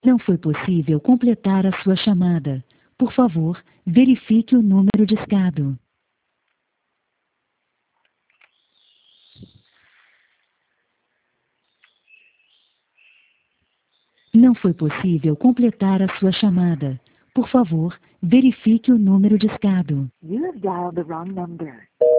Não foi possível completar a sua chamada. Por favor, verifique o número discado. Não foi possível completar a sua chamada. Por favor, verifique o número discado. You have dialed the wrong number.